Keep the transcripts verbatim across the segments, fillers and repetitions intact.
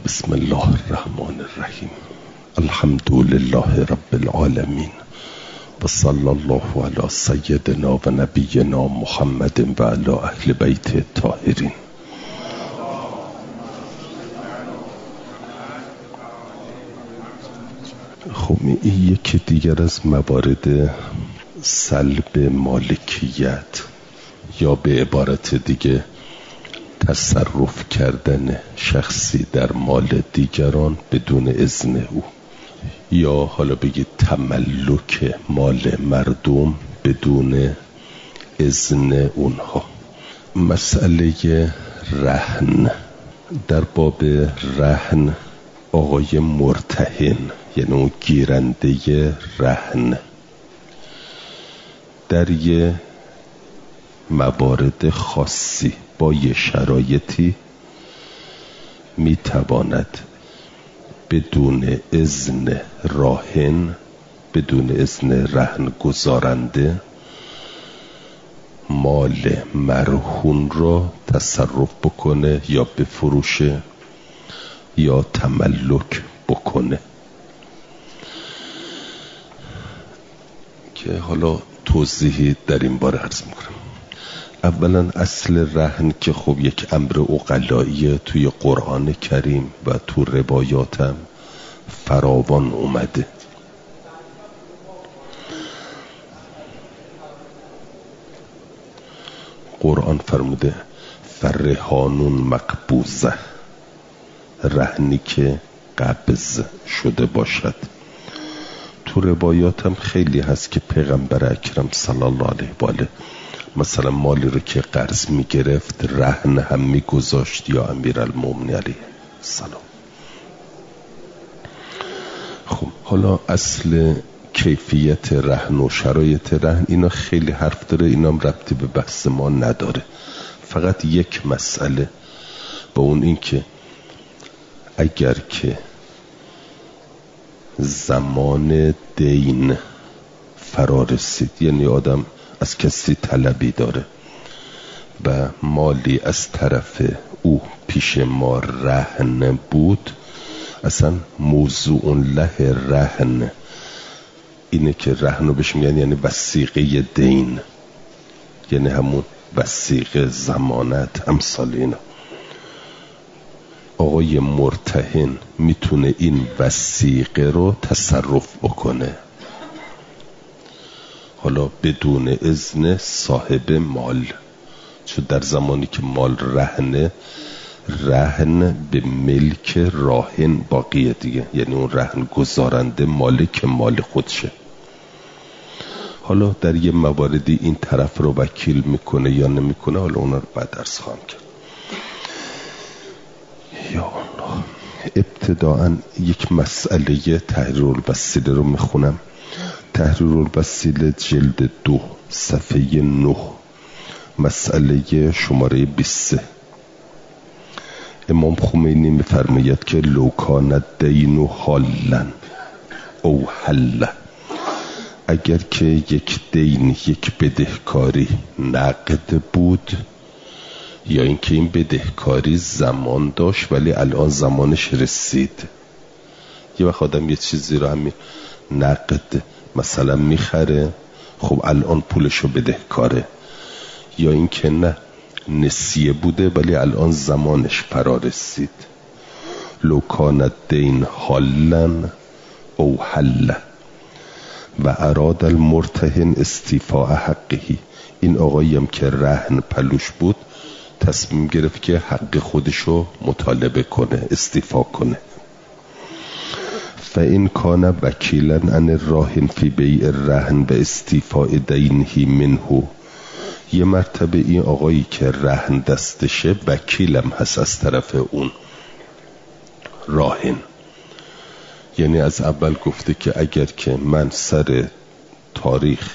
بسم الله الرحمن الرحیم. الحمد لله رب العالمین و صلی الله علی سیدنا و نبینا محمد و علی اهل بیت الطاهرین. خب این یکی دیگر از موارد سلب مالکیت یا به عبارت دیگه تصرف کردن شخصی در مال دیگران بدون اذن او، یا حالا بگید تملک مال مردم بدون اذن اونها. مسئله رهن، در باب رهن آقای مرتهن یعنی اون گیرنده رهن در یه موارد خاصی با یه شرایطی میتواند بدون اذن راهن، بدون اذن رهن گذارنده، مال مرهون را تصرف بکنه یا بفروشه یا تملک بکنه. که حالا توضیحی در این باره عرض میکنم. اولا اصل رهن که خب یک امر عقلاییه، توی قرآن کریم و تو روایات هم فراوان اومده. قرآن فرموده فرهانون مقبوضه، رهنی که قبض شده باشد. تو روایات هم خیلی هست که پیغمبر اکرم صلی الله علیه و آله مثلا مالی رو که قرض می گرفت رهن هم می گذاشت یا امیرالمومنین علیه السلام. خب حالا اصل کیفیت رهن و شرایط رهن اینا خیلی حرف داره، اینا هم ربطی به بحث ما نداره. فقط یک مسئله با اون این که اگر که زمان دین فرا رسید، یعنی آدم از کسی طلبی داره و مالی از طرف او پیش ما رهن بود، اصلا موضوع له رهن اینه که رهن رو بهش میگن یعنی وثیقه دین، یعنی همون وثیقه ضمانت امثال اینا. آقای مرتهن میتونه این وثیقه رو تصرف بکنه، حالا بدون اذن صاحب مال، چون در زمانی که مال رهنه، رهن به ملک راهن باقیه دیگه، یعنی اون رهن گذارنده مالک مال خودشه. حالا در یه مواردی این طرف رو وکیل میکنه یا نمیکنه، حالا اونا رو بعد درس خواهم کرد. یا الله، ابتداعا یک مسئله تحریر الوسیله رو میخونم. تحریر الوسیله جلد دو صفحه نه، مسئله شماره بیست و سه. امام خمینی میفرماید که لو کان الدین حالا او حل، اگر که یک دین، یک بدهکاری نقد بود، یا اینکه این بدهکاری زمان داشت ولی الان زمانش رسید. یه وقت آدم یه چیزی رو همین نقد مثلا میخره، خب الان پولشو بدهکاره، یا اینکه نه نسیه بوده ولی الان زمانش فرا رسید. لو کان الدین حالا او حل و اراد المرتهن استیفاء حقه، این آقاییم که رهن پلوش بود تصمیم گرفت که حق خودشو مطالبه کنه، استیفا کنه. فإن کان وکیلا عن الراهن فی بیع الرهن و استیفاء دینه منه، یه مرتبه این آقایی که رهن دستشه وکیلم هست از طرف اون راهن، یعنی از اول گفته که اگر که من سر تاریخ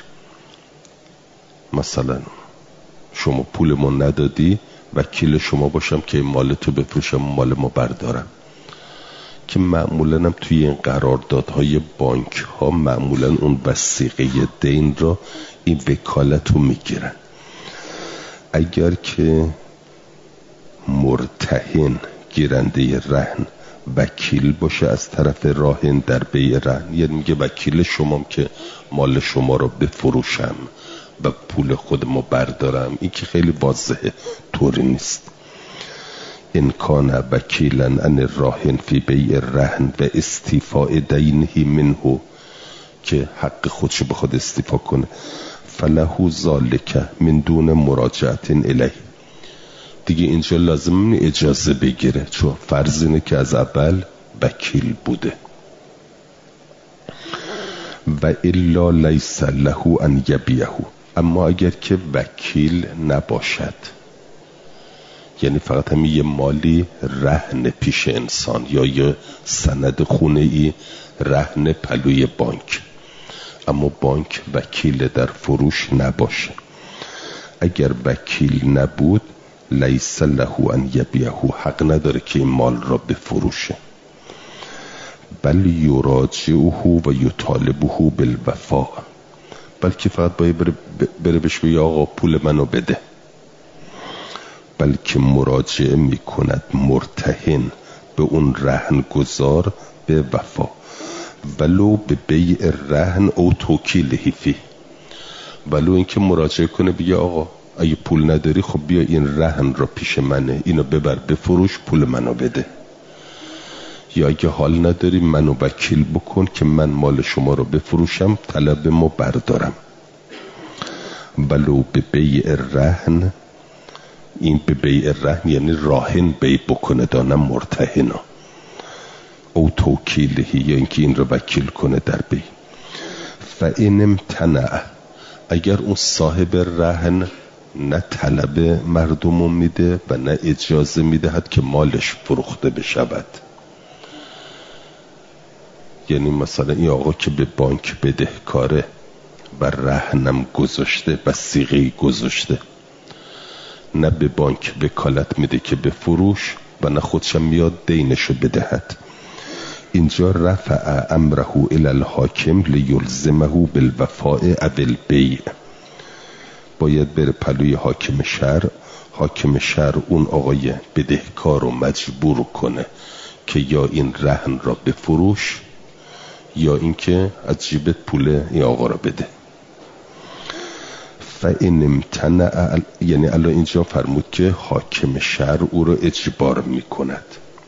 مثلا شما پولمون ندادی، وکیل شما باشم که مال تو بفروشم، مال ما بردارم. که معمولا هم توی این قراردادهای بانک ها معمولا اون وثیقه دین را این وکالت رو میگیرن. اگر که مرتهن گیرنده رهن وکیل باشه از طرف راهن در بیع رهن، یعنی میگه وکیل شمام که مال شما رو بفروشم و پول خودمو بردارم. این که خیلی واضحه، طوری نیست. ان کان وکیلا عن الراهن فی بیع رهن و استیفاء دینه منه، که حق خودشو بخواد استیفا کنه، فله ذالک من دون مراجعت الیه. دیگه اینجا لازم اجازه بگیره، چون فرض اینه که از اول وکیل بوده. و الا لیس له ان یبیعه، اما اگر که وکیل نباشد، یعنی فقط هم یه مالی رهن پیش انسان یا یه سند خونه ای رهن پلوی بانک، اما بانک وکیل در فروش نباشه، اگر وکیل نبود لیس له ان یبیعه، حق نداره که این مال را بفروشه، بل یراجعه و یطالبه بالوفاء، بلکه فقط باید بره, بره بهش بگه آقا پول منو بده. بلکه مراجعه میکند مرتهن به اون رهن گذار به وفا، ولو به بیع رهن او توکیله فی، ولو اینکه مراجعه کنه بگه آقا اگه پول نداری خب بیا این رهن را پیش منه، اینو ببر بفروش پول منو بده، یا اگه حال نداری منو وکیل بکن که من مال شما رو بفروشم طلب ما بردارم. ولو به بیع رهن، این به بیع رهن یعنی راهن بیع بکنه دانم مرتهنا، او توکیلهی، یا اینکه این رو وکیل کنه در بیع. فإن امتنع، اگر اون صاحب رهن نه طلب مردمو میده و نه اجازه میدهد که مالش فروخته بشود، یعنی مثلا این آقا که به بانک بدهکاره و رهنم گذاشته و صیغه گذاشته، نه به بانک وکالت میده که به فروش و نه خودشم میاد دینشو بدهد، اینجا رفع امره الی الحاکم لیلزمه بالوفاء او البیع، باید بره پلوی حاکم شهر، حاکم شهر اون آقای بدهکار رو مجبور کنه که یا این رهن را بفروش یا اینکه از جیبت پول این آقا را بده. فإن امتنع، یعنی الان اینجا فرمود که حاکم شهر او رو اجبار میکند.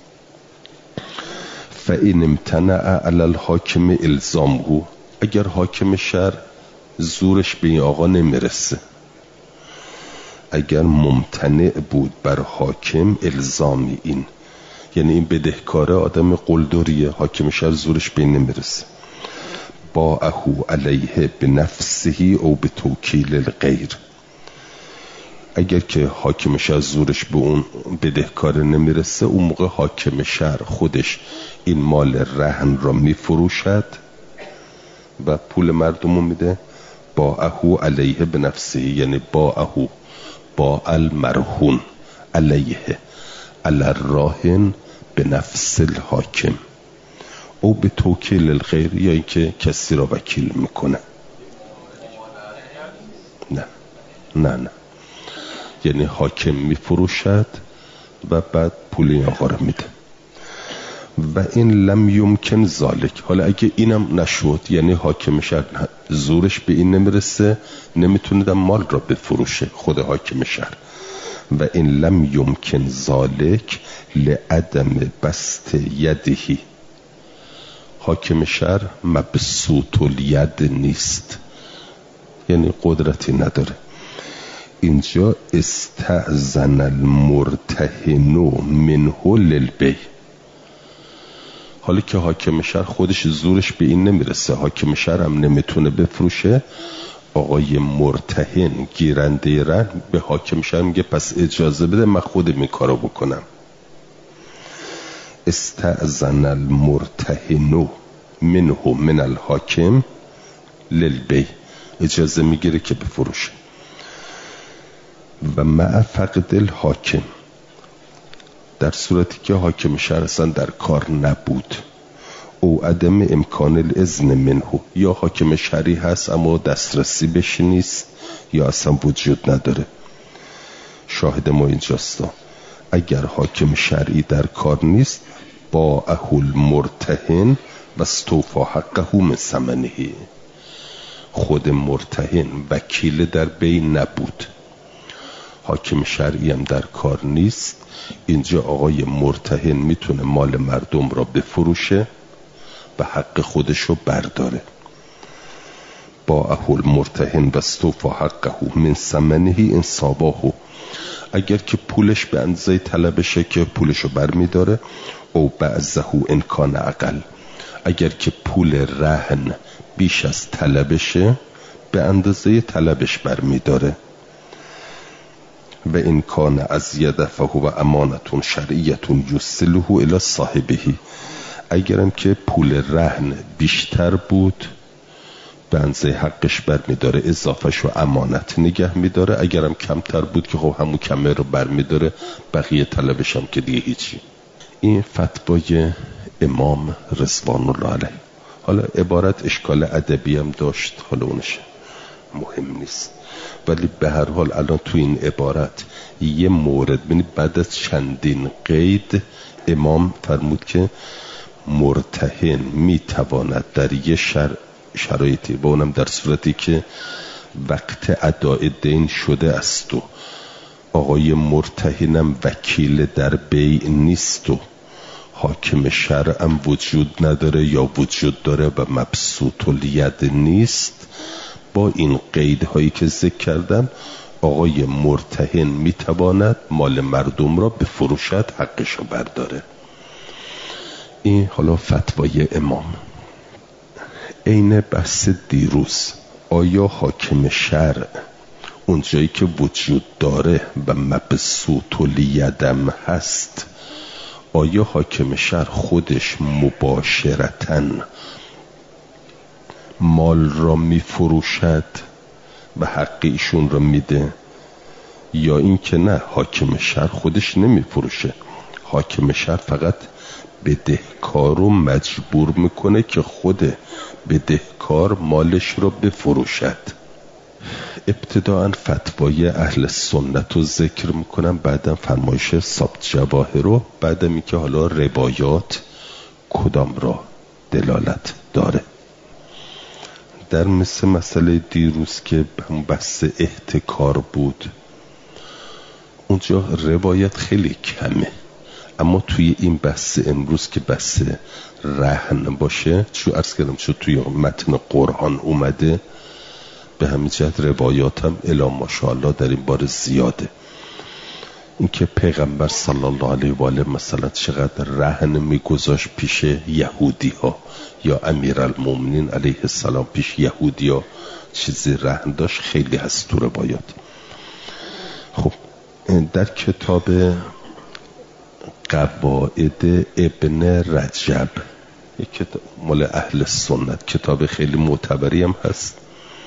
فإن امتنع علی الحاکم الزامه، اگر حاکم شهر زورش به این آقا نمیرسه، اگر ممتنع بود بر حاکم الزامی این، یعنی این بدهکاره آدم قلدریه، حاکم شهر زورش به این نمیرسه، باعه علیه بنفسه او به توکیل الغیر، اگر که حاکم شهر زورش به اون بدهکاره نمیرسه، اون موقع حاکم شهر خودش این مال رهن را میفروشد و پول مردمو میده. باعه علیه بنفسه، یعنی باعه با المرهون علیه علی الراهن به نفس الحاکم او به توکیل الغیر، یا اینکه کسی را وکیل میکنه. نه نه نه یعنی حاکم میفروشد و بعد پول این آقا را میده. و این لم یمکن ذالک، حالا اگه اینم نشد، یعنی حاکم شهر زورش به این نمیرسه، نمیتونه مال را بفروشه خود حاکم شهر، و این لم یمکن ذالک لعدم بسط یدهی، حاکم شهر مبسوط الید نیست، یعنی قدرتی نداره. اینجا استأذن المرتهن منه للبیع، حالی که حاکم شهر خودش زورش به این نمیرسه، حاکم شهر هم نمیتونه بفروشه، آقای مرتهن گیرنده رهن به حاکم شهر میگه پس اجازه بده من خودم این کارو بکنم. استأذن المرتهن منه من الحاکم للبیع، اجازه میگیره که بفروشه. و مع فقد الحاکم، در صورتی که حاکم شهر اصلا در کار نبود، او عدم امکان الاذن منه، یا حاکم شهری هست اما دسترسی بهش نیست یا اصلا وجود نداره. شاهد ما اینجاست، اگر حاکم شرعی در کار نیست باعه المرتهن و استوفی حقه من ثمنه. خود مرتهن وکیل در بی نبود، حاکم شرعی هم در کار نیست. اینجا آقای مرتهن میتونه مال مردم را بفروشه و حق خودش رو برداره. باعه المرتهن و استوفی حقه من ثمنه ان صابه، اگر که پولش به اندازه طلبشه که پولشو برمیداره. او بعضه ان کان اقل، اگر که پول رهن بیش از طلبشه به اندازه طلبش برمیداره. و این کان ازید فهو امانتون شرعیتون یوصله الی صاحبه، اگرم که پول رهن بیشتر بود به اندازه حقش برمیداره، اضافهشو امانت نگه میداره. اگرم کمتر بود که خب همون کمه رو برمیداره، بقیه طلبش هم که دیگه هیچی. این فتوای امام رضوان الله علیه. حالا عبارت اشکال ادبی هم داشت، حالا اونش مهم نیست، ولی به هر حال الان تو این عبارت یه مورد ببینید بعد از چندین قید امام فرمود که مرتهن میتواند در یه شر شرایطی، با اونم در صورتی که وقت اداء دین شده است و آقای مرتهنم وکیل در بیع نیست و حاکم شرعم وجود نداره یا وجود داره و مبسوط الید نیست، با این قیدهایی که ذکر کردم آقای مرتهن میتواند مال مردم را بفروشد، حقش رو برداره. این حالا فتوای امام. عین بحث دیروز، آیا حاکم شرع اونجایی که وجود داره و مبسوط الیدم هست، آیا حاکم شرع خودش مباشرتاً مال را میفروشد و حق ایشون را میده، یا این که نه حاکم شرع خودش نمیفروشه، حاکم شرع فقط بدهکار رو مجبور میکنه که خود بدهکار مالش رو بفروشد. ابتداءً فتوای اهل سنت رو ذکر میکنم، بعدم فرمایش ثابت جواهر رو، بعدم این که حالا روایات کدام را دلالت داره. در مثل مسئله دیروز که بحث احتکار بود، اونجا روایت خیلی کمه، اما توی این بحث امروز که بحث رهن باشه، چون عرض کردم چون توی متن قرآن اومده، به همین جهت روایات هم الا ماشاءالله در این بار زیاده. این که پیغمبر صلی الله علیه و آله مثلا چقدر رهن میگذاشت پیش یهودی ها، یا امیرالمومنین علیه السلام پیش یهودی ها چیزی رهن داشت، خیلی هست تو روایات. خب در کتاب قواعد ابن رجب، یک کتاب مال اهل سنت، کتاب خیلی معتبری هم هست،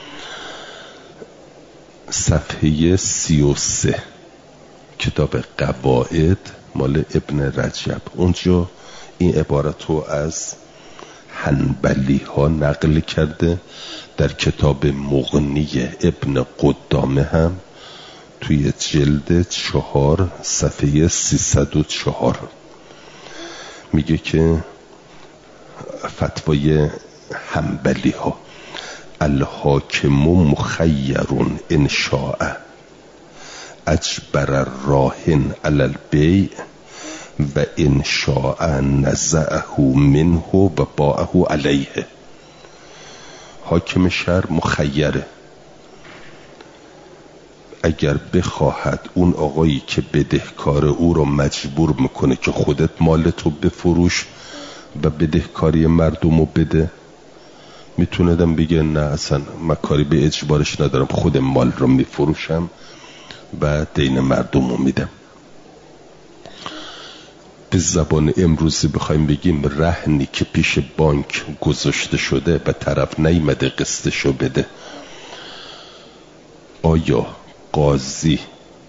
صفحه سی و سه، کتاب قواعد مال ابن رجب، اونجا این عبارت رو از حنبلی ها نقل کرده. در کتاب مغنی ابن قدامه هم توی جلد چهار صفحه سیصد و چهار میگه که فتوای حنبلی ها: الحاکم مخیرون ان شاء اجبر الراهن علی البیع و ان شاء نزعه منه و باعه علیه. حاکم شرع مخیره، اگر بخواهد اون آقایی که بدهکار او رو مجبور میکنه که خودت مالتو بفروش و بدهکاری مردمو بده، میتونه دم بگه نه اصلا من کاری به اجبارش ندارم، خود مال رو میفروشم و دین مردمو میدم. به زبان امروزی بخوایم بگیم رهنی که پیش بانک گذاشته شده و طرف نیامده قسطشو بده، آیا قاضی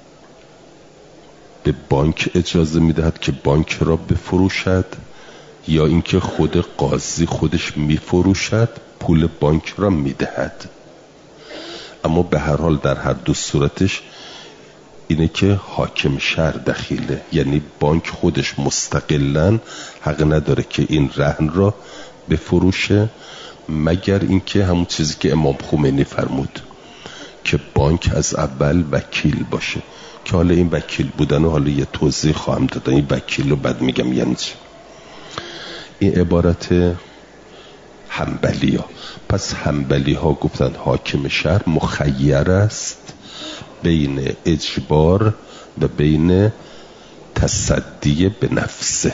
به بانک اجازه میدهد که بانک را بفروشد، یا اینکه خود قاضی خودش میفروشد پول بانک را میدهد؟ اما به هر حال در هر دو صورتش اینه که حاکم شهر دخیله، یعنی بانک خودش مستقلاً حق نداره که این رهن را بفروشه، مگر اینکه همون چیزی که امام خمینی فرمود که بانک از اول وکیل باشه، که حالا این وکیل بودن و حالا یه توضیح خواهم دادن این وکیل رو بعد میگم یعنی چی. این عبارت حنبلی ها. پس حنبلی ها گفتن حاکم شهر مخیر است بین اجبار و بین تصدی به نفسه.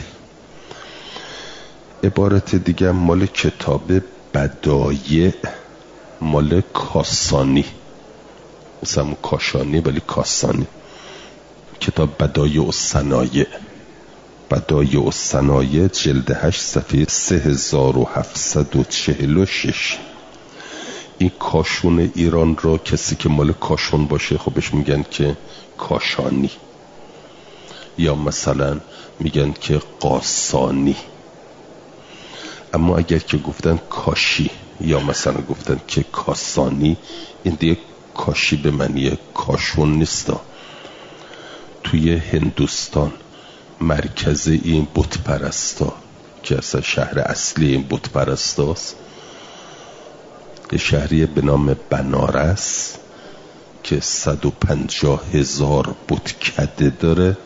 عبارت دیگه مال کتاب بدایع مال کاسانی، مثلا کاشانی ولی کاسانی، کتاب بدایع الصنایع، بدایع الصنایع جلد هشت صفحه سه هزار و هفتصد و چهل و شش. این کاشون ایران را کسی که مال کاشون باشه خودش میگن که کاشانی، یا مثلا میگن که قاسانی. اما اگر که گفتن کاشی یا مثلا گفتن که کاسانی، این دیگه کاشی به معنی کاشون نیستا. توی هندوستان مرکز این بت پرستا که اصلا شهر اصلی این بت پرستاست، یه شهری به نام بنارس که صد و پنجاه هزار بتکده داره.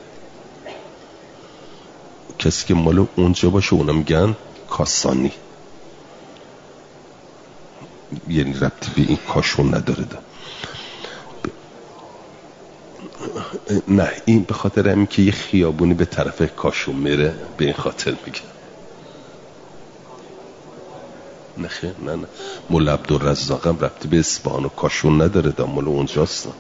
کسی که مال اونجا باشه اونا میگن کاسانی، یعنی ربطی به این کاشون نداره ده. نه این به خاطر همین که یه خیابونی به طرف کاشون میره به این خاطر میگه. نه خیلی نه نه مولا عبدالرزاق هم ربطی به اصفهان و کاشون نداره ده، مال اونجاست.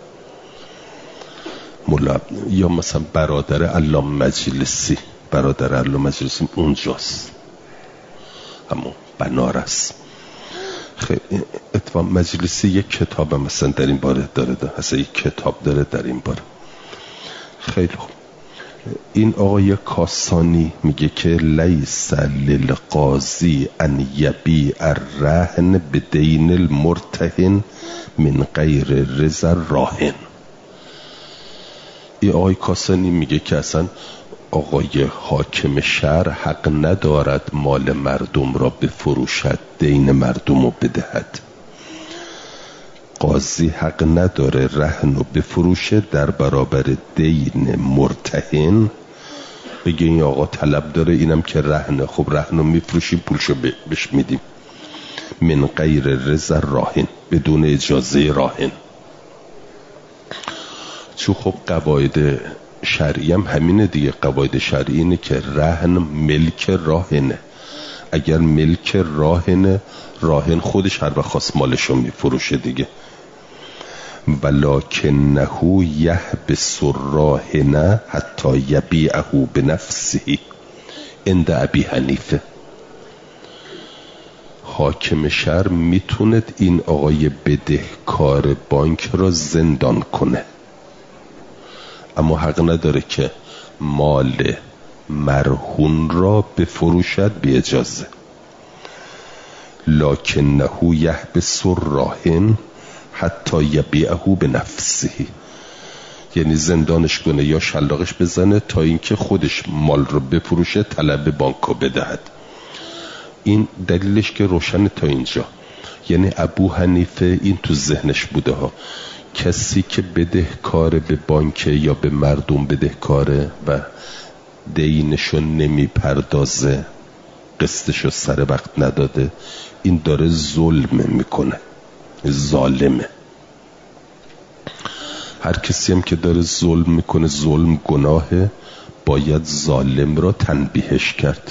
مولا عبد... یا مثلا برادر علامه مجلسی، برادر علامه مجلسی اونجاست، همون بنارس. خیلی اتفاق مجلسی یک کتاب مثلا در این باره داره ده. اصلا یک کتاب داره در این باره. خیلی خوب. این آقای کاسانی میگه که لیس للقاضی ان یبیع الرهن بدین المرتهن من غیر رضا الراهن. این آقای کاسانی میگه که اصلا آقای حاکم شهر حق ندارد مال مردم را بفروشد، دین مردم را بدهد. قاضی حق نداره رهن رو بفروشه در برابر دین مرتهن، بگه این آقا طلب داره اینم که رهنه، خب رهن رو میفروشیم پولشو بهش میدیم. من غیر رضا راهن، بدون اجازه راهن. چون خب قواعد شرعی هم همینه دیگه. قواعد شرعی اینه که رهن ملک راهنه. اگر ملک راهنه، راهن خودش هر وقت خواست مالشو میفروشه دیگه. ولکنه یحبس الراهن حتی یبیعه بنفسه عند ابی حنیفه. حاکم شهر میتوند این آقای بدهکار بانک را زندان کنه، اما حق نداره که مال مرهون را بفروشد بی اجازه. لکنه یحبس الراهن حتی یبیعه بنفسه، یعنی زندانش کنه یا شلاقش بزنه تا اینکه خودش مال رو بفروشه، طلب بانکو بدهد. این دلیلش که روشن تا اینجا. یعنی ابو حنیفه این تو ذهنش بوده ها، کسی که بدهکار به بانک یا به مردم بدهکاره و دینشو نمی پردازه، قسطشو سر وقت نداده، این داره ظلم میکنه، ظالمه. هر کسی هم که داره ظلم میکنه، ظلم گناهه، باید ظالم را تنبیهش کرد.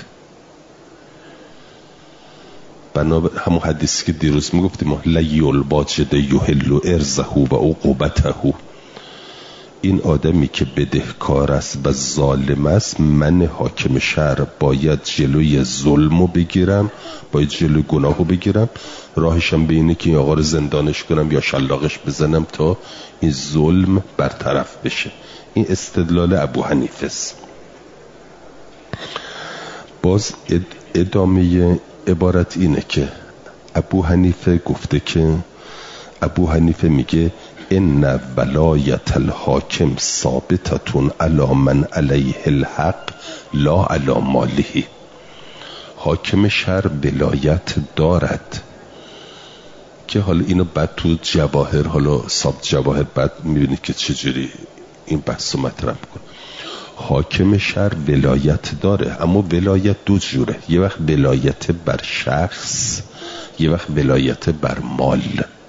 بنا همون حدیثی که دیروز میگفتیم لیول باجد یحل ارزه و عقوبته، این آدمی که بدهکار است و ظالم است، من حاکم شهر باید جلوی ظلمو بگیرم، باید جلوی گناهو بگیرم. راهشم به اینه که این آقا رو زندانش کنم یا شلاقش بزنم تا این ظلم برطرف بشه. این استدلال ابو حنیفه است. باز ادامه عبارت اینه که ابو حنیفه گفته که ابو حنیفه میگه ان ولایت الحاکم ثابتتون علی من علیه الحق لا علی ماله. حاکم شهر ولایت دارد که حالا اینو بعد تو جواهر، حالا ساب جواهر بعد میبینید که چجوری این بحث رو مطرح میکنه. حاکم شهر ولایت داره، اما ولایت دو جوره، یه وقت ولایت بر شخص، یه وقت ولایت بر مال.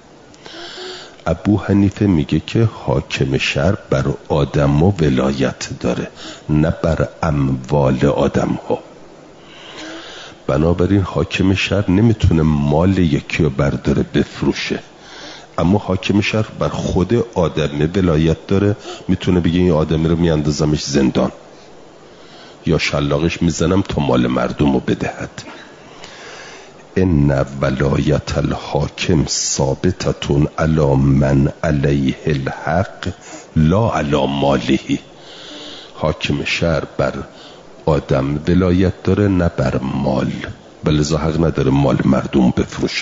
ابو حنیفه میگه که حاکم شهر بر آدم ها ولایت داره، نه بر اموال آدم ها. بنابراین حاکم شهر نمیتونه مال یکی رو برداره بفروشه، اما حاکم شهر بر خود آدمه ولایت داره، میتونه بگه این آدمی رو میاندازمش زندان یا شلاقش میزنم تا مال مردم رو بدهد. ان ولایت الحاکم ثابتتون علی من علیه الحق لا علی ماله. حاکم شهر بر آدم ولایت داره نه بر مال، بلذا حق نداره مال مردم بفروشه.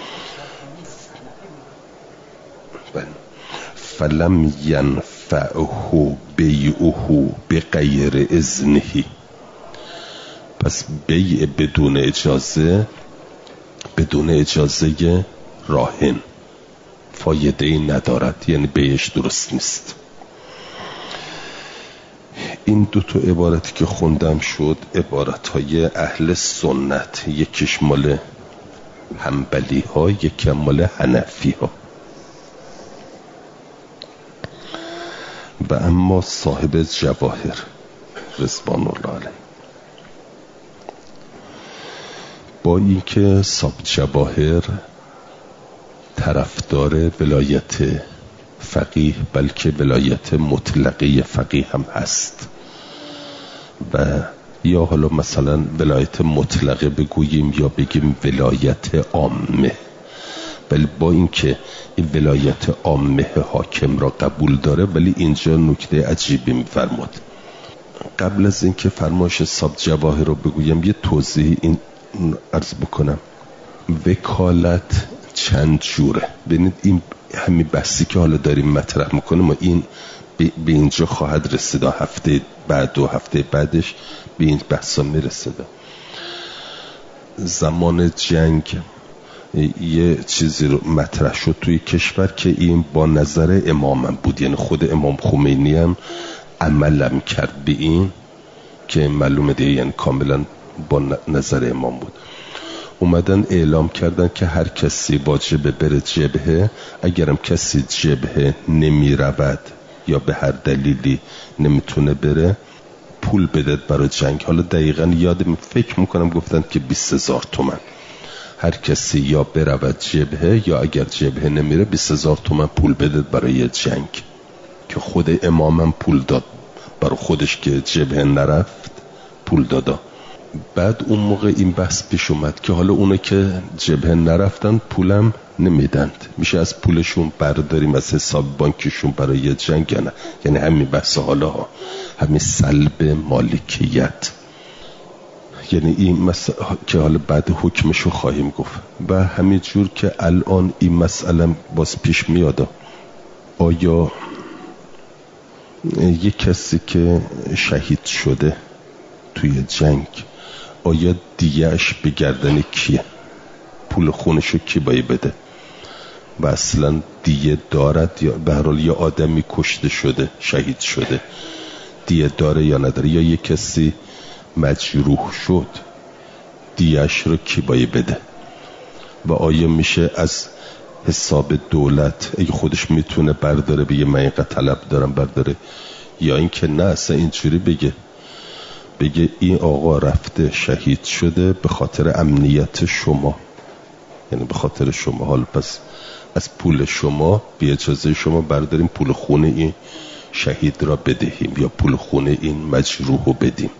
فلم ینفعه بیعه بغیر اذنه. پس بیع بدون اجازه، بدون اجازه راهن فایده ای ندارد، یعنی بیعش درست نیست. این دو تا عبارتی که خوندم شد عبارت های اهل سنت، یکیش مال حنبلی ها، یکی مال حنفی ها. و اما صاحب جواهر رضوان الله علیه، با اینکه صاحب جواهر طرفدار ولایت فقیه بلکه ولایت مطلقه فقیه هم هست، و یا حالا مثلا ولایت مطلقه بگوییم یا بگیم ولایت عامه، ولی با اینکه این ولایت عامه حاکم را قبول داره، ولی اینجا نکته عجیبی میفرماد. قبل از اینکه فرمایش صاحب جواهر رو بگویم یه توضیح این عرض بکنم. وکالت چند جوره. ببینید این همین بحثی که حالا داریم مطرح میکنیم ما این به اینجا خواهد رسید، هفته بعد و هفته بعدش به این بحثا میرسید. زمان جنگ یه چیزی رو مطرح شد توی کشور که این با نظر امامم بود، یعنی خود امام خمینی هم عملم کرد به این که معلومه دیگه، یعنی کاملا با نظر امام بود. اومدن اعلام کردن که هر کسی واجبه بره جبهه، اگرم کسی جبهه نمی رود یا به هر دلیلی نمیتونه بره پول بدد برای جنگ. حالا دقیقا یادم فکر میکنم گفتن که بیست هزار تومن هر کسی یا برود جبهه یا اگر جبهه نمیره بیست هزار تومن پول بدد برای جنگ، که خود امامم پول داد برای خودش که جبهه نرفت پول دادا. بعد اون موقع این بحث پیش اومد که حالا اونه که جبهه نرفتن پولم نمیدند، میشه از پولشون برداریم از حساب بانکیشون برای جنگ یا نه؟ یعنی همین بحث حالا ها، همین سلب مالکیت، یعنی این مسئله که حالا بعد حکمشو خواهیم گفت. و همین جور که الان این مسئله باز پیش میاد، آیا یک کسی که شهید شده توی جنگ آیا دیهش به گردن کیه؟ پول خونشو کی باید بده؟ و اصلا دیه دارد یا به هر حال یا آدمی کشته شده شهید شده دیه داره یا نداره؟ یا یک کسی مجروح شد دیهش رو کی باید بده؟ و آیا میشه از حساب دولت اگه خودش میتونه برداره بگه من اینقدر طلب دارم برداره، یا اینکه نه اصلا اینجوری بگه بگه این آقا رفته شهید شده به خاطر امنیت شما، یعنی به خاطر شما، حالا پس از پول شما بی اجازه شما برداریم پول خونه این شهید را بدهیم یا پول خونه این مجروح رو بدیم.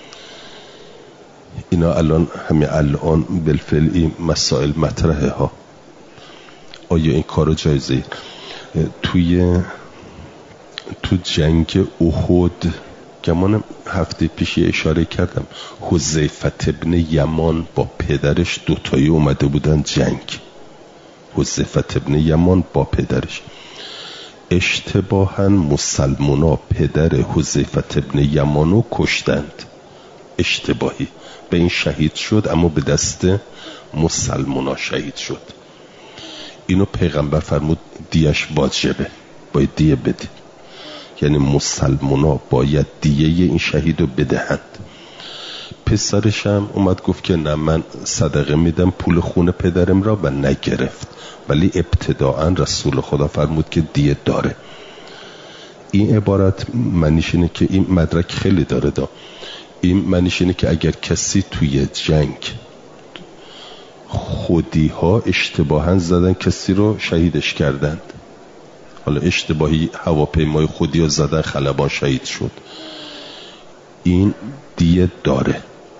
اینا الان همین الان بالفعل این مسائل مطرحه ها. آیا این کارو جایزه؟ توی تو جنگ احد گمانم هفته پیش اشاره کردم، حذیفه ابن یمان با پدرش دوتایی اومده بودن جنگ. حذیفه ابن یمان با پدرش اشتباهاً مسلمونا پدر حذیفه ابن یمانو کشتند. اشتباهی به این شهید شد، اما به دست مسلمونا شهید شد. اینو پیغمبر فرمود دیش واجبه، باید دیه بدید، یعنی مسلمونا باید دیه این شهید رو بدهند. پسرش هم اومد گفت که نه من صدقه میدم پول خون پدرم را، و نگرفت. ولی ابتداعا رسول خدا فرمود که دیه داره. این عبارت معنیش اینه که این مدرک خیلی داره دا. این معنیش اینه که اگر کسی توی جنگ خودی ها اشتباها زدن کسی رو شهیدش کردند، حالا اشتباهی هواپیمای خودی ها زدن خلبان شهید شد، این دیه داره.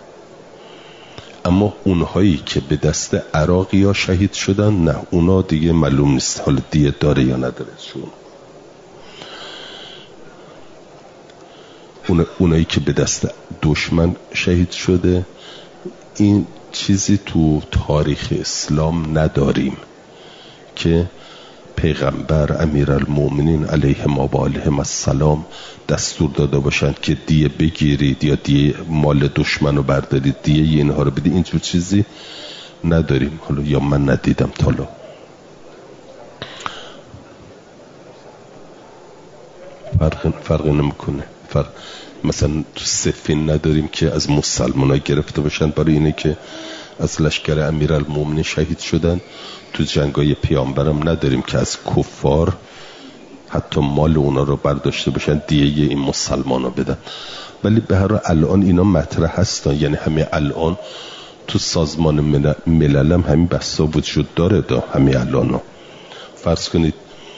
اما اونهایی که به دست عراقی ها شهید شدن نه، اونا دیگه معلوم نیست حالا دیه داره یا نداره. چون اونایی که به دست دشمن شهید شده، این چیزی تو تاریخ اسلام نداریم که پیغمبر امیرالمومنین علیهم و آلهم السلام دستور داده باشند که دیه بگیرید یا دیه مال دشمن رو بردارید، دیه اینها رو بدید. اینجور چیزی نداریم، حالا یا من ندیدم تالا. فرق فرق نمیکنه. فرق مثلا تو سفین نداریم که از مسلمان‌ها گرفته باشن برای اینه که از لشکر امیرالمومنین شهید شدن. تو جنگای پیامبرم نداریم که از کفار حتی مال اونا رو برداشته باشن دیگه این مسلمان‌ها بدن. ولی به هر حال الان اینا مطرح هستن، یعنی همین الان تو سازمان ملل هم همین بحثا وجود داره. دا همین الان فرض کنید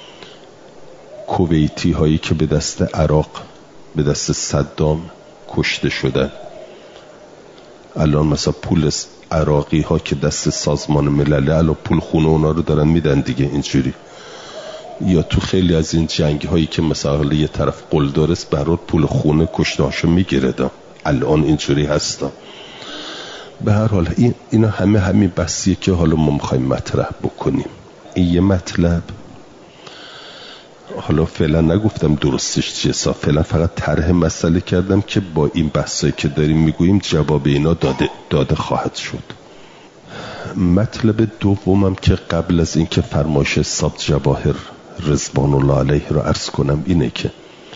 کویتی هایی که به دست عراق، به دست صدام کشته شدن، الان مثلا پول عراقی ها که دست سازمان ملل الان پول خونه اونا رو دارن میدن دیگه اینجوری. یا تو خیلی از این جنگ هایی که مثلا یه طرف قلدار است برات پول خونه کشته هاشو میگیره، الان اینجوری هستن. به هر حال این اینا همه همین بحثیه که حالا ما میخوایم مطرح بکنیم. این یه مطلب. حالا فعلا نگفتم درستش چیه، فعلا فقط طرح مسئله کردم که با این بحثایی که داریم میگوییم جواب اینا داده داده خواهد شد. مطلب دومم که قبل از این که فرمایش صاحب جواهر رضوان الله علیه رو عرض کنم اینه که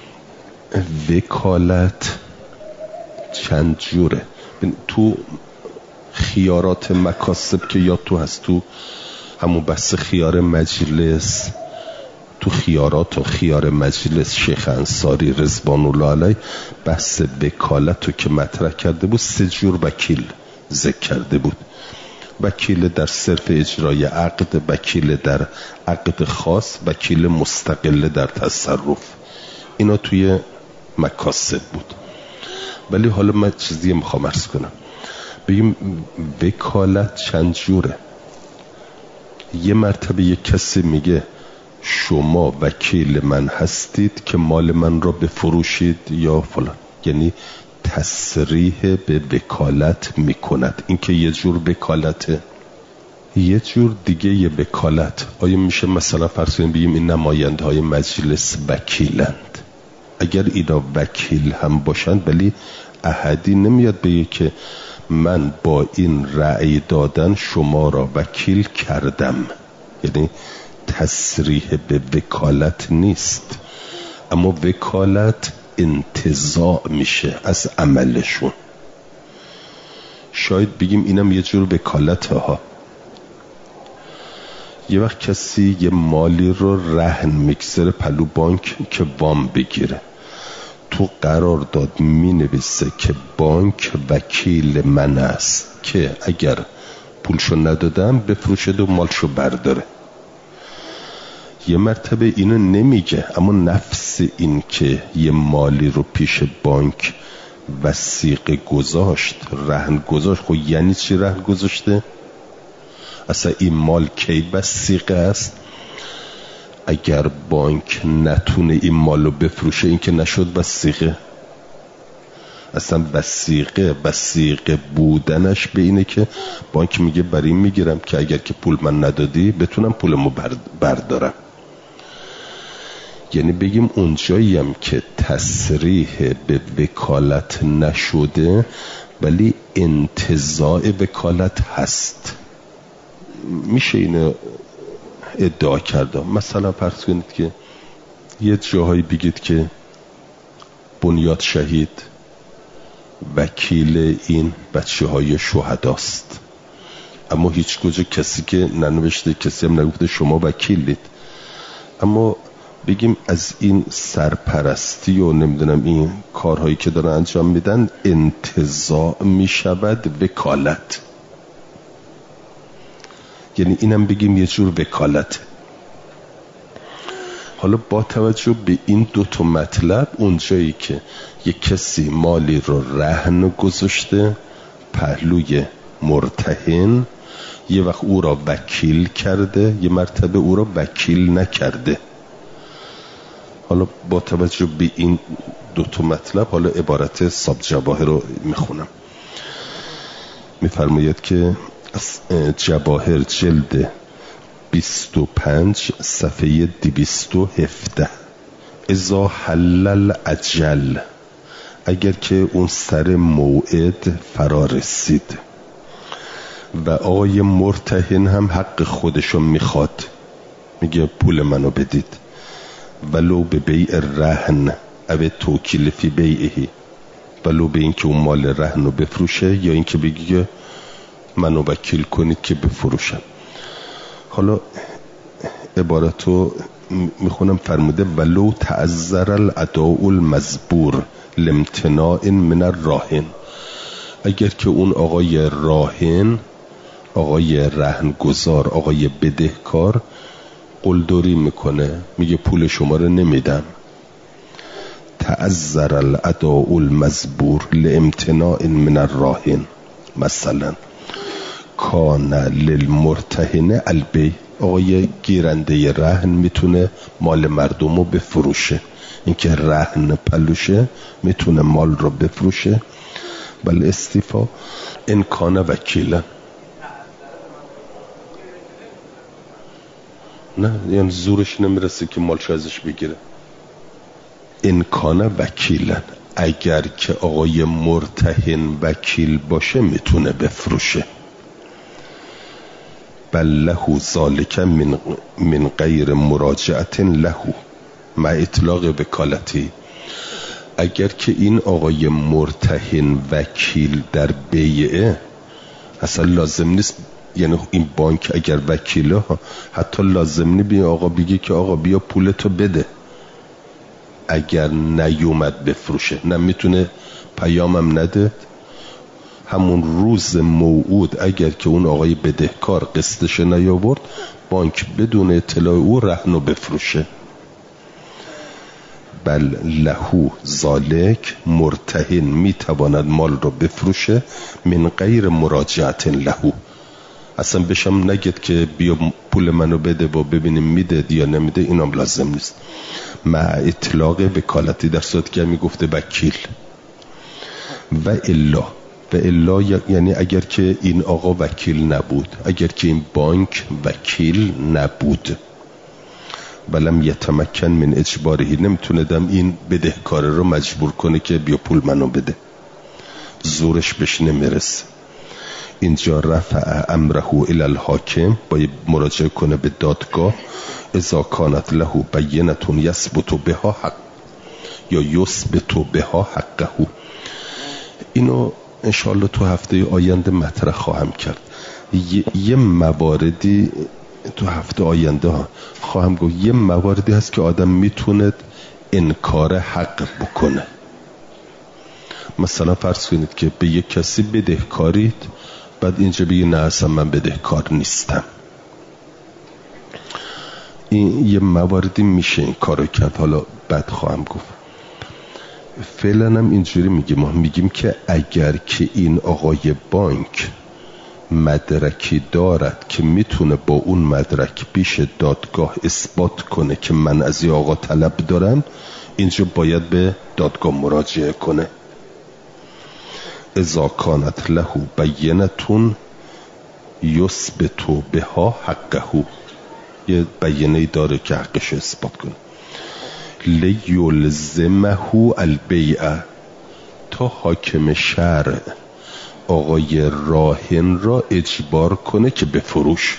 وکالت چند جوره. تو خیارات مکاسب که یا تو هست، تو همون بحث خیار مجلس، تو خیارات و خیار مجلس شیخ انصاری رضوان الله علیه بحث وکالت رو که مطرح کرده بود، سه جور وکیل ذکر کرده بود. وکیل در صرف اجرای عقد، وکیل در عقد خاص، وکیل مستقل در تصرف. اینا توی مکاسب بود. ولی حالا من چیزی میخوام عرض کنم. بگیم وکالت چند جوره. یه مرتبه یک کسی میگه شما وکیل من هستید که مال من را بفروشید یا فلان، یعنی تصریح به وکالت میکند. این که یه جور وکالته. یه جور دیگه یه وکالت آیا میشه مثلا فرض کنیم بگیم این نماینده های مجلس وکیلند. اگر اینا وکیل هم باشند ولی احدی نمیاد بگه که من با این رأی دادن شما را وکیل کردم، یعنی تصریح به وکالت نیست. اما وکالت انتزاع میشه از عملشون. شاید بگیم اینم یه جور وکالته ها. یه وقت کسی یه مالی رو رهن میگذاره پلو بانک که وام بگیره، تو قرارداد می نویسه که بانک وکیل من است که اگر پولشو ندادم بفروشد و مالشو برداره. یه مرتبه اینو نمیگه، اما نفس این که یه مالی رو پیش بانک وثیقه گذاشت، رهن گذاشت، خب یعنی چی رهن گذاشته؟ اصلا این مال کی وثیقه است؟ اگر بانک نتونه این مال رو بفروشه این که نشد وثیقه. اصلا وثیقه وثیقه بودنش به اینه که بانک میگه برای این میگیرم که اگر که پول من ندادی بتونم پولمو بردارم. یعنی بگیم اونجایی هم که تصریح به وکالت نشده ولی انتزاع وکالت هست، میشه اینو ادعا کرده. مثلا فرض کنید که یه جاهایی بگید که بنیاد شهید وکیل این بچه های شهداست، اما هیچ کجا کسی که ننوشته، کسی هم نگفته شما وکیلید، اما بگیم از این سرپرستی و نمیدونم این کارهایی که دارن انجام میدن انتزاع میشود وکالت، یعنی اینم بگیم یه جور وکالت. حالا با توجه به این دو تا مطلب، اونجایی که یک کسی مالی رو رهن گذاشته پهلوی مرتهن، یه وقت او را وکیل کرده، یه مرتبه او را وکیل نکرده. حالا با توجه به این دو تا مطلب حالا عبارت صاحب جواهر رو میخونم. میفرماید که جواهر جلد بیست و پنج صفحه دویست و هفده، اذا حلل اجل، اگر که اون سر موعد فرا رسید و آقای مرتهن هم حق خودشو میخواد، میگه پول منو بدید، ولو به بیع رهن او توکیل فی بیعه، ولو به این که اون مال رهن رو بفروشه یا این که بگی منو وکیل کنید که بفروشم. حالا عبارتو میخونم. فرموده ولو تعذر الاداء المزبور لامتناع من الراهن، اگر که اون آقای راهن، آقای رهن گذار، آقای بدهکار قلدری میکنه، میگه پول شما رو نمیدم، تعذر الاداء المزبور لامتناع من الراهن، مثلا کان للمرتهن البی، آقای گیرنده رهن میتونه مال مردم رو بفروشه، اینکه رهن پلوشه میتونه مال رو بفروشه. بل استیفا ان کان وکیلا، نه یعنی زورش نمیرسه که مالش ازش بگیره. ان کان وکیلا، اگر که آقای مرتهن وکیل باشه میتونه بفروشه. بل له ذالک من من غیر مراجعت له مع اطلاق وکالتی، اگر که این آقای مرتهن وکیل در بیعه اصلا لازم نیست، یعنی این بانک اگر وکیله حتی لازم نیست بیا آقا بگی که آقا بیا پولتو بده، اگر نیومد بفروشه، نه میتونه پیامم نده، همون روز موعود اگر که اون آقای بدهکار قسطش نیاورد، بانک بدون اطلاع او رهنو بفروشه. بل له ذالک، مرتهن میتواند مال رو بفروشه من غیر مراجعت له، اصلا بشم نگید که بیا پول منو بده و ببینیم میده یا نمیده، اینم لازم نیست. مع اطلاق وکالتی، در صورتی که میگفته وکیل. و الا، و الا یعنی اگر که این آقا وکیل نبود، اگر که این بانک وکیل نبود، ولم یتمکن من اجبارهی، نمیتوندم این بدهکار رو مجبور کنه که بیا پول منو بده، زورش بهش نمیرسه. اینجا رفع امره الی الحاکم، باید مراجعه کنه به دادگاه. اذا کانت له بینه یثبت بها حق یا یثبت بها حقه، اینو انشاءالله تو هفته آینده مطرح خواهم کرد. یه, یه مواردی تو هفته آینده ها خواهم گفت، یه مواردی هست که آدم میتونه انکار حق بکنه. مثلا فرض کنید که به یک کسی بدهکارید، بعد اینجا بگی نه اصلا من بدهکار نیستم. این یه مواردی میشه این کارو کرد، حالا بعد خواهم گفت. فعلا هم اینجوری میگیم، ما میگیم که اگر که این آقای بانک مدرکی دارد که میتونه با اون مدرک پیش دادگاه اثبات کنه که من از این آقا طلب دارم، اینجا باید به دادگاه مراجعه کنه. اذا کانت له بینه یثبت بها حقه، یه بیانه داره که حقش اثبات کنه. لیلزمه البیع، تا حاکم شرع آقای راهن را اجبار کنه که بفروش.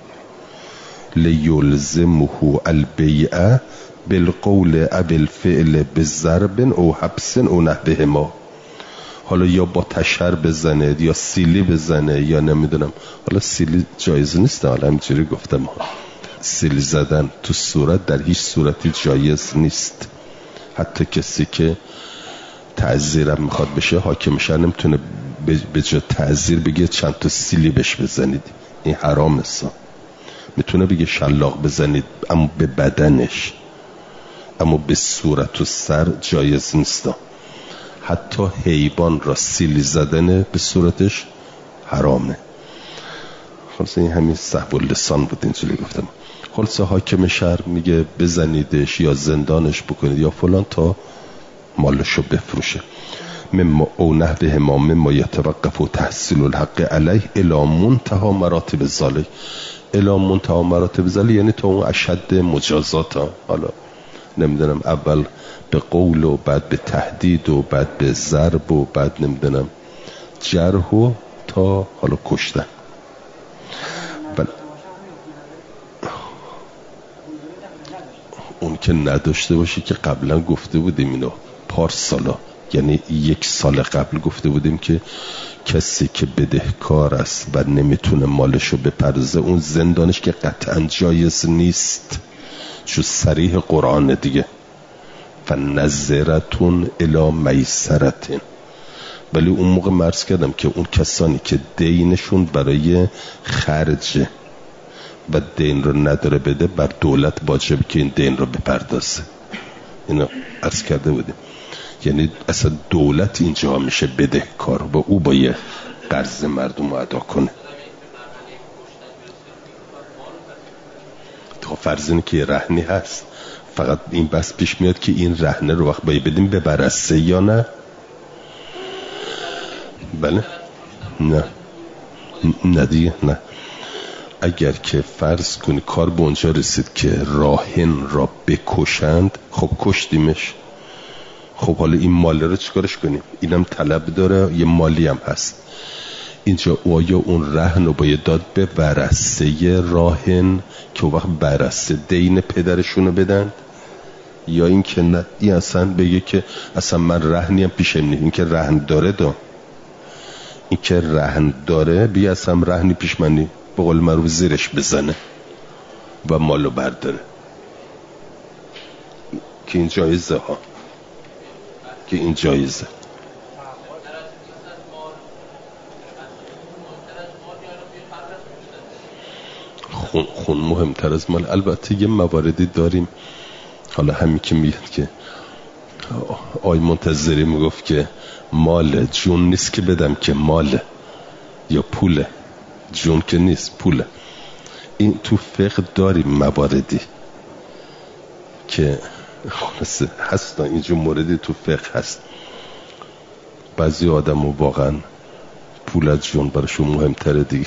لیلزمه البیع بالقول او الفعل بضرب او حبس او نحوهما. حالا یا با تشر بزنه یا سیلی بزنه یا نمیدونم، حالا سیلی جایز نیست، حالا همینجوری گفتم ها، سیلی زدن تو صورت در هیچ صورتی جایز نیست. حتی کسی که تعزیرم میخواد بشه، حاکم شهر نمیتونه به جا تعزیر بگه چند تا سیلی بهش بزنید، این حرام است. میتونه بگه شلاق بزنید اما به بدنش، اما به صورت و سر جایز نیست. حتی حیوان را سیلی زدن به صورتش حرامه. خلاص این همین سهو اللسان بود، اینجوری گفتم. خلاص حاکم شهر میگه بزنیدش یا زندانش بکنید یا فلان تا مالشو بفروشه. مما او نحوه ما مما یتوقف و تحصیل الحق علیه الی منتهی مراتب ذلک. الی منتهی مراتب ذلک یعنی تا اون اشد مجازات ها. حالا نمیدونم اول به قول و بعد به تهدید و بعد به ضرب و بعد نمیدونم جرح و تا حالا کشتن. بل... اون که نداشته باشی که قبلا گفته بودیم اینو پارسالا، یعنی یک سال قبل گفته بودیم که کسی که بدهکار است و نمیتونه مالشو بپردازه اون زندانش که قطعا جایز نیست، چون صریح قرآن دیگه فنظرتون الی میسرتین. ولی اون موقع مرز کردم که اون کسانی که دینشون برای خرج و دین رو نداره بده، بر دولت واجبه که این دین رو بپردازه. اینو عرض کرده بودیم. یعنی اصلا دولت اینجا میشه بدهکار و او باید قرض مردم رو ادا کنه. تا فرض اینه که رهنی هست، فقط این بس پیش میاد که این رهنه رو وقت باید بدیم به برسه یا نه. بله نه نه دیگه نه. اگر که فرض کنی کار به اونجا رسید که راهن را بکشند، خب کشتیمش، خب حالا این مال رو چیکارش کنیم؟ اینم طلب داره، یه مالی هم هست اینجا. آیا اون رهن رو باید داد به ورثه راهن که وقت ورثه دین پدرشونو بدن، یا این که نه این اصلا بگه که اصلا من رهنی هم پیشم نیست؟ این که رهن داره دا این که رهن داره بیا اصلا رهنی پیش من نیست، به قول معروف زیرش بزنه و مالو برداره، که این جایزه ها، که این جایزه. خون, خون مهمتر از مال. البته یه مواردی داریم، حالا همین که میگه که آی منتظری میگفت که مال جون نیست که بدم که ماله یا پوله، جون که نیست پوله. این تو فقه داریم مواردی که خلاصه هست، اینجور موردی تو فقه هست. بعضی آدم و واقعا پول از جون براشون مهمتره دیگه.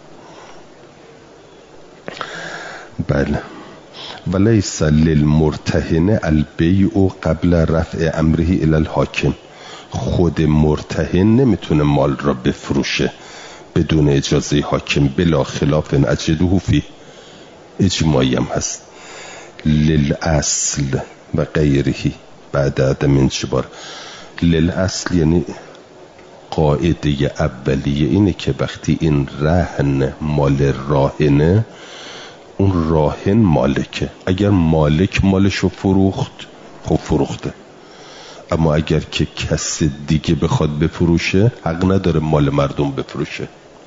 بله. ولیس للمرتهن البیع قبل رفع امره الی الحاکم. خود مرتهن نمیتونه مال را بفروشه بدون اجازه حاکم، بلا خلاف اجده فی، اجماعی هم هست. للاصل و غیره بعد عدم انجبار. للاصل یعنی قاعده اولیه اینه که وقتی این رهن مال راهنه، اون راهن مالکه. اگر مالک مالشو فروخت خب فروخته، اما اگر که کس دیگه بخواد بفروشه حق نداره مال مردم بفروشه.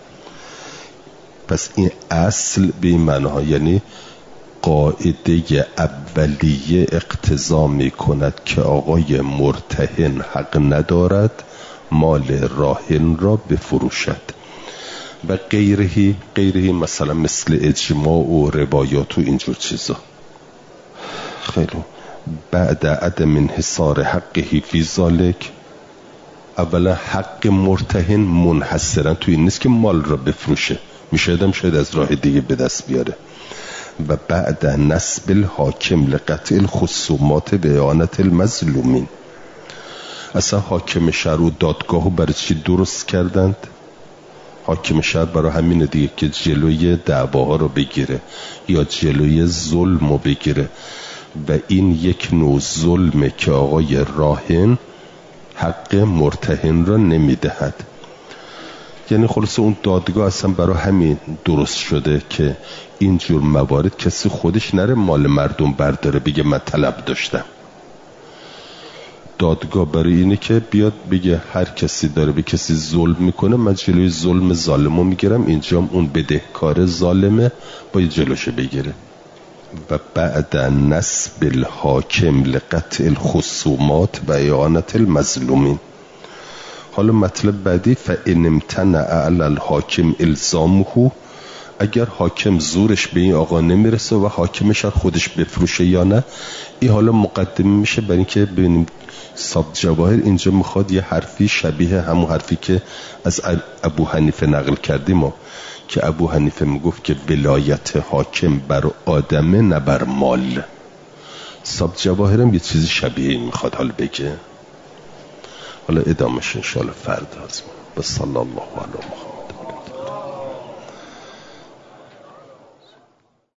پس این اصل به این معناها، یعنی قاعده اولیه اقتضا می کند که آقای مرتهن حق ندارد مال راهن را بفروشد. و غیرهی غیرهی مثلا مثل اجماع و روایات و اینجور چیزا. خیلی بعد عدم انحصار حقه فی ذالک، اولا حق مرتهن منحصرا تو این نیست که مال را بفروشه، میشه شاید از راه دیگه به دست بیاره. و بعد نصب الحاکم لقطع الخصومات به اعانت المظلومین. اصلا حاکم شهر و دادگاهو برای چی درست کردند؟ حاکم شهر برای همینه دیگه که جلوی دعواها رو بگیره یا جلوی ظلم رو بگیره و این یک نوع ظلمه که آقای راهن حق مرتهن را نمیدهد. یعنی خلاصه اون دادگاه اصلا برای همین درست شده که اینجور موارد کسی خودش نره مال مردم برداره بگه من طلب داشتم. دادگاه برای اینه که بیاد بگه هر کسی داره به کسی ظلم میکنه من جلوی ظلم ظالمو میگیرم، اینجام اون بدهکار ظالمه باید جلوشه بگیره. و بعد نصب الحاکم لقطع الخصومات و اعانت المظلومین. حالا مطلب بعدی فإن امتنع علی الحاکم الزامه، اگر حاکم زورش به این آقا نمیرسه و حاکمش خودش بفروشه یا نه، این حالا مقدمه میشه برای اینکه ببینیم صاحب جواهر اینجا میخواد یه حرفی شبیه همون حرفی که از ابو حنیفه نقل کردیم ما که ابو حنیفه میگفت که ولایت حاکم بر آدمه نه بر مال. صاحب جواهرم یه چیزی شبیه این میخواد حال بگه. حالا ادامهش انشاءالله فردا هست. بسم الله علی محمد.